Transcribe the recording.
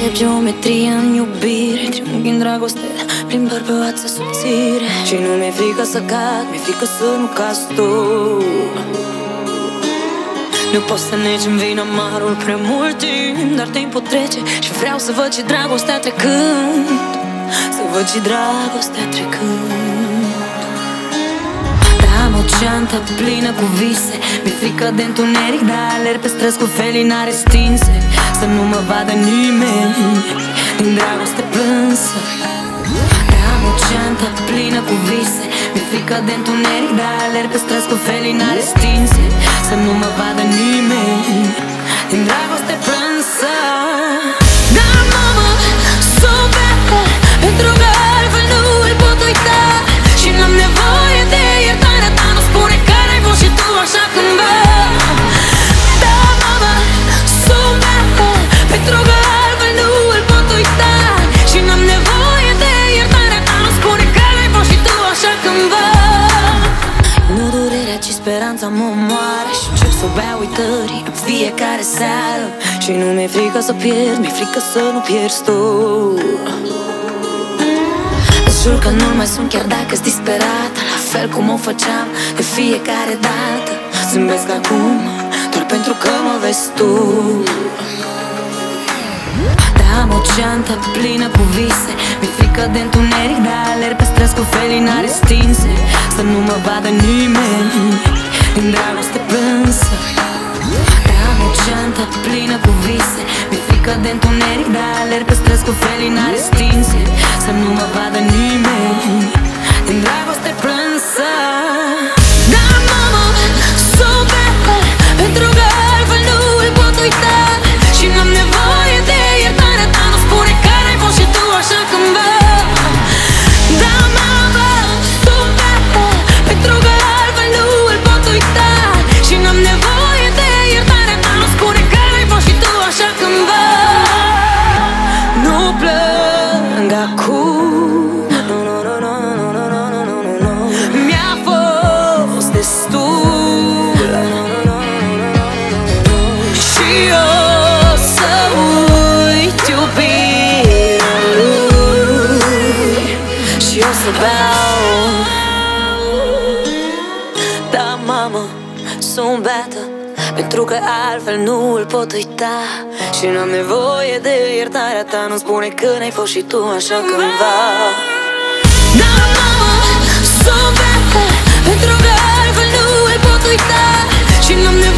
Încep geometrie în iubire, triunghi în dragoste, prin bărbăață subțire. Și nu mi-e frică să cad, mi-e frică să nu cazi tu. Nu poți să negi-mi vin amarul prea mult timp, dar timpul trece și vreau să văd și dragostea trecând. Să văd și dragostea trecând. Am o geantă plină cu vise, mi-e frică de întuneric, dar alerg pe străzi cu felinare stinse. Să nu mă vadă nimeni din dragoste plânsă. Am o geantă plină cu vise, mi-e frică de întuneric, dar alerg pe străzi cu felinare stinse. Să nu mă vadă nimeni din dragoste plânsă. Dar mamă, sunt beată, pentru că altfel nu îl pot uita. Și n-am nevoie de iertarea ta, nu spune că n-ai fost și tu așa cândva. Da, mama, sunt beată, pentru că altfel nu îl pot uita. Și n-am nevoie de iertarea ta, nu spune că n-ai fost și tu așa cândva. Nu durerea, ci speranța mă omoară și încep să beau uitării în fiecare seară. Și nu mi-e frică să pierd, mi-e frică să nu pierzi tu. Jur că nu mai sunt chiar dacă-s disperată, la fel cum o făceam de fiecare dată. Zâmbesc acum doar pentru că mă vezi tu. Dar am o geantă plină cu vise, mi-e frică de întuneric, dar alerg pe străzi cu felinare stinse. Să nu mă vadă nimeni din dragoste plânsă. Dar am o geantă plină cu vise, mi-e frică de întuneric, dar alerg pe străzi cu felinare stinse. Să nu mă vadă nimeni din dragoste plânsă. Dar mamă, sunt beată, pentru că altfel nu îl pot uita. Și n-am nevoie de iertarea ta, nu spune că n-ai fost și tu așa cândva. Dar mamă, sunt beată, pentru că altfel nu îl pot uita. Și n-am nevoie de iertarea ta, nu spune că n-ai fost și tu așa cândva. Nu plâng acum, mi-a fost destul. Și o să uit iubirea lui. Și o să beau. Da, mamă, sunt beată, pentru că altfel nu îl pot uita. Și n-am nevoie de iertarea ta, nu spune că n-ai fost și tu așa cândva. Da, mamă, sunt beată, pentru că altfel nu îl pot uita. Și n-am nevoie